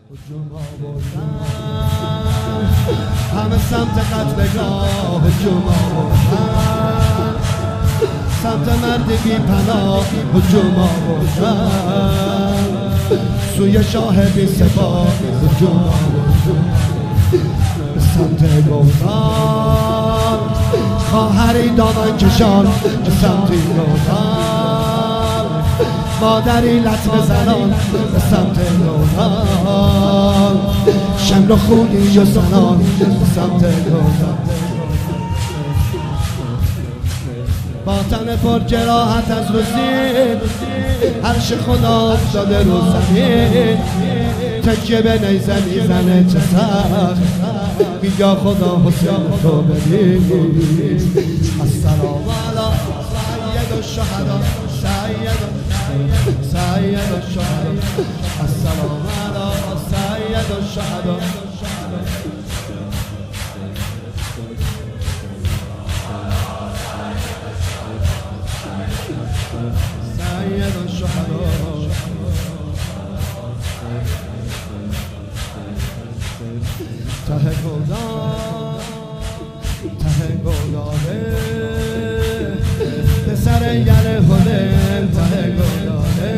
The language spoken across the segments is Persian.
هجوم آوردن همه سمت قتلگاه، هجوم آوردن سمت مرد بی پناه، هجوم آوردن سوی شاه بی سپاه، هجوم آوردن به سمت گوزان خواهری دامن کشان، به سمت گوزان مادری لطمه زنان، به سمت گوزان شمر و خونی و زنان، به سمت گوزان با تن پر جراحت از روزی عرش خدا افتاده رو زمین، تکیه به نیزه میزنه چه سخت، میگه خدا حسین تو ببین. السلام علی سید الشهدا، سید الشهدا، السلام علی سید الشهدا. سید الشهدا ته گلدان، ته گلدانه پسر یره هنر، ته گلدانه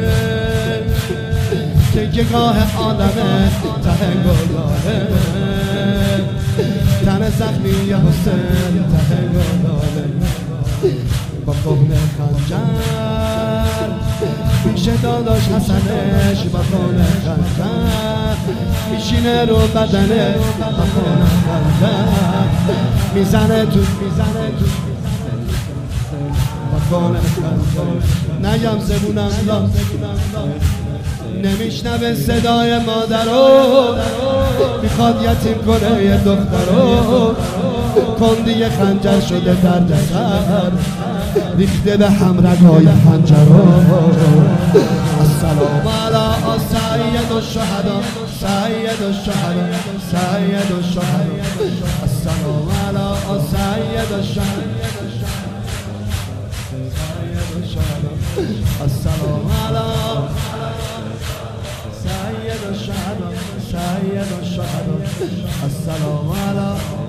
تکیه‌گاه عالمه، ته گلدانه تن زخمی حسین، ته گلدانه با کهنه خنجر پیش داداش حسنش، با کهنه خنجر میشینه رو بدنه، با کهنه خنجر میزنه تو با کهنه خنجر. نگم زبونم نمیشنوه صدای مادرو، میخواد یتیم کنه یه دخترو، کندی خنجر شده درد سر، ریخته به هم رگای خنجرو. السلام علی سید الشهدا، سید الشهدا، سید الشهدا، السلام علی سید الشهدا، السلام علی سید الشهدا، سید الشهدا، السلام علی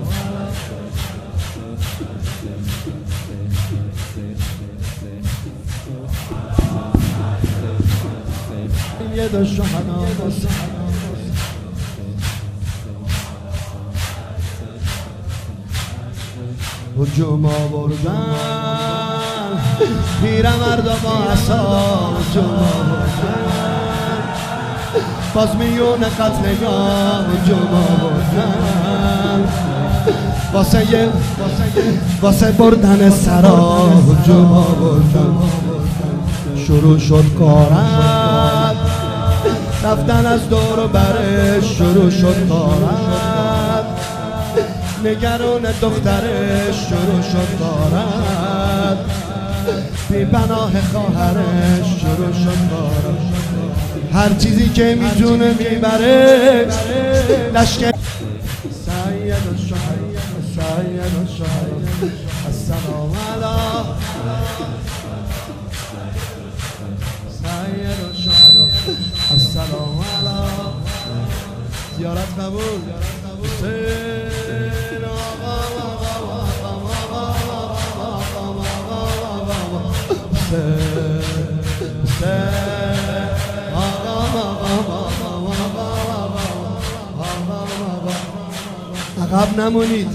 سید الشهدا. هجوم آوردن پیرمرد با عصا، هجوم آوردن باز میون قتلگاه، هجوم آوردن واسه بردن سرا، هجوم آوردن شروع شد کارم رفتن از دور و برش، شروع شد کارم نگران دخترش، شروع شد کارم بی پناه خواهرش، شروع شد کارم هر چیزی که میتونه میبره لشکر. سید الشهدا، سید الشهدا، السلام علی سید الشهدا، السلام علی زیارت قبول حسین آقا، عقب نمونید،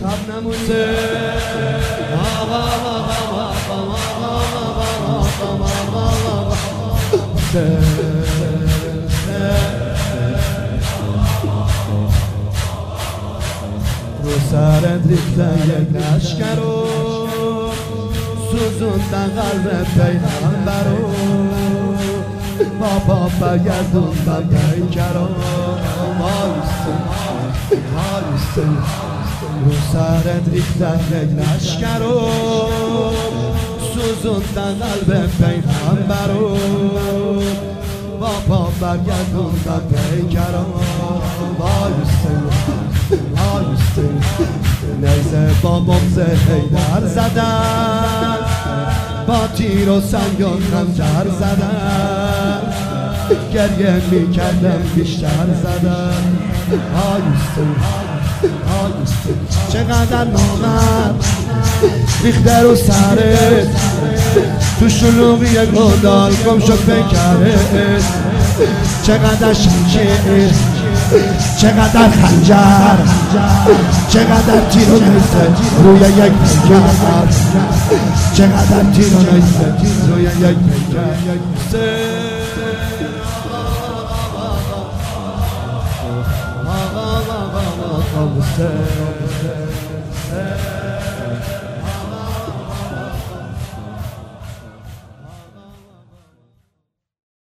رو سرت ریختن یک لشکر رو، سوزوندن قلب پیغمبر رو، با پا برگردوندن پیکر رو. رو سرت ریختن یک لشکر رو، سوزوندن قلب پیغمبر رو، با پا برگردوندن پیکر رو. نیزه با مغز حیدر زدن، با تیر و سنگ و خنجر زدن، گریه میکردم بیشتر زدم آیسته چقدر نامرد ریخته رو سرت تو شلوغی گودال گم شد پیکرت چقدر شمشیر چقدر خنجر چقدر تیر و نیزه روی یک پیکر چقدر تیر و نیزه روی یک پیکر آقا